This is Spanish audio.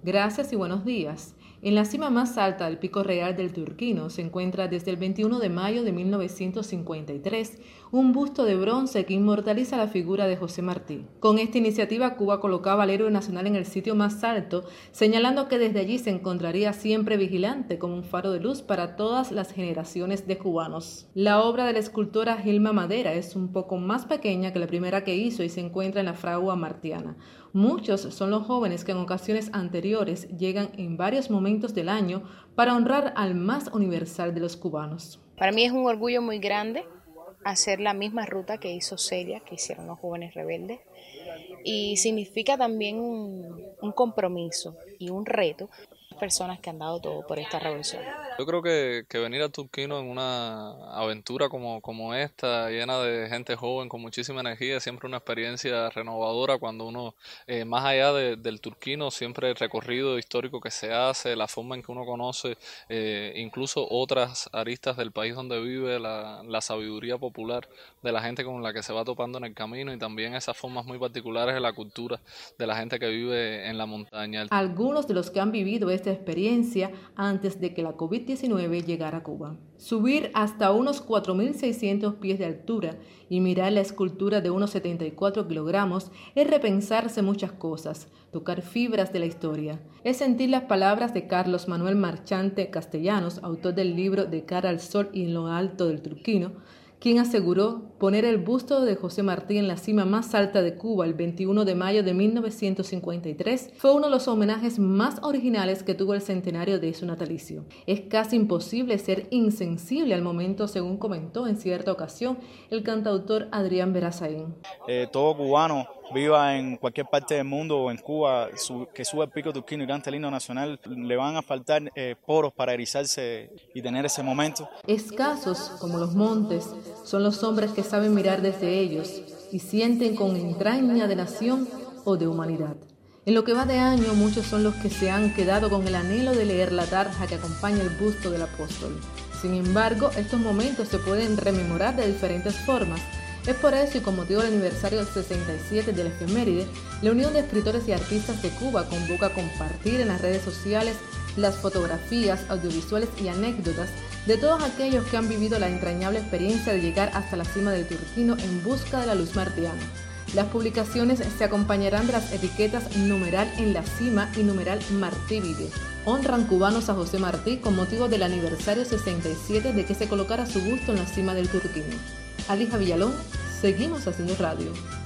Gracias y buenos días. En la cima más alta del Pico Real del Turquino se encuentra desde el 21 de mayo de 1953 un busto de bronce que inmortaliza la figura de José Martí. Con esta iniciativa, Cuba colocaba al héroe nacional en el sitio más alto, señalando que desde allí se encontraría siempre vigilante como un faro de luz para todas las generaciones de cubanos. La obra de la escultora Gilma Madera es un poco más pequeña que la primera que hizo y se encuentra en la fragua martiana. Muchos son los jóvenes que en ocasiones anteriores llegan en varios momentos del año para honrar al más universal de los cubanos. Para mí es un orgullo muy grande hacer la misma ruta que hizo Celia, que hicieron los jóvenes rebeldes, y significa también un compromiso y un reto personas que han dado todo por esta revolución. Yo creo que venir a Turquino en una aventura como esta, llena de gente joven, con muchísima energía, es siempre una experiencia renovadora cuando uno, más allá del Turquino, siempre el recorrido histórico que se hace, la forma en que uno conoce incluso otras aristas del país donde vive, la sabiduría popular de la gente con la que se va topando en el camino y también esas formas muy particulares de la cultura de la gente que vive en la montaña. Algunos de los que han vivido esta experiencia antes de que la COVID-19 llegara a Cuba. Subir hasta unos 4.600 pies de altura y mirar la escultura de unos 74 kilogramos es repensarse muchas cosas, tocar fibras de la historia. Es sentir las palabras de Carlos Manuel Marchante Castellanos, autor del libro De cara al sol y en lo alto del Turquino, quien aseguró poner el busto de José Martí en la cima más alta de Cuba el 21 de mayo de 1953 fue uno de los homenajes más originales que tuvo el centenario de su natalicio. Es casi imposible ser insensible al momento, según comentó en cierta ocasión el cantautor Adrián Berazaín. Todo cubano, viva en cualquier parte del mundo o en Cuba, que suba el Pico Turquino y cante el himno nacional, le van a faltar poros para erizarse y tener ese momento. Escasos, como los montes, son los hombres que saben mirar desde ellos y sienten con entraña de nación o de humanidad. En lo que va de año, muchos son los que se han quedado con el anhelo de leer la tarja que acompaña el busto del apóstol. Sin embargo, estos momentos se pueden rememorar de diferentes formas. Es por eso y con motivo del aniversario 67 de la efeméride, la Unión de Escritores y Artistas de Cuba convoca a compartir en las redes sociales las fotografías, audiovisuales y anécdotas de todos aquellos que han vivido la entrañable experiencia de llegar hasta la cima del Turquino en busca de la luz martiana. Las publicaciones se acompañarán de las etiquetas numeral en la cima y numeral Martívide. Honran cubanos a José Martí con motivo del aniversario 67 de que se colocara su busto en la cima del Turquino. Alija Villalón, seguimos haciendo radio.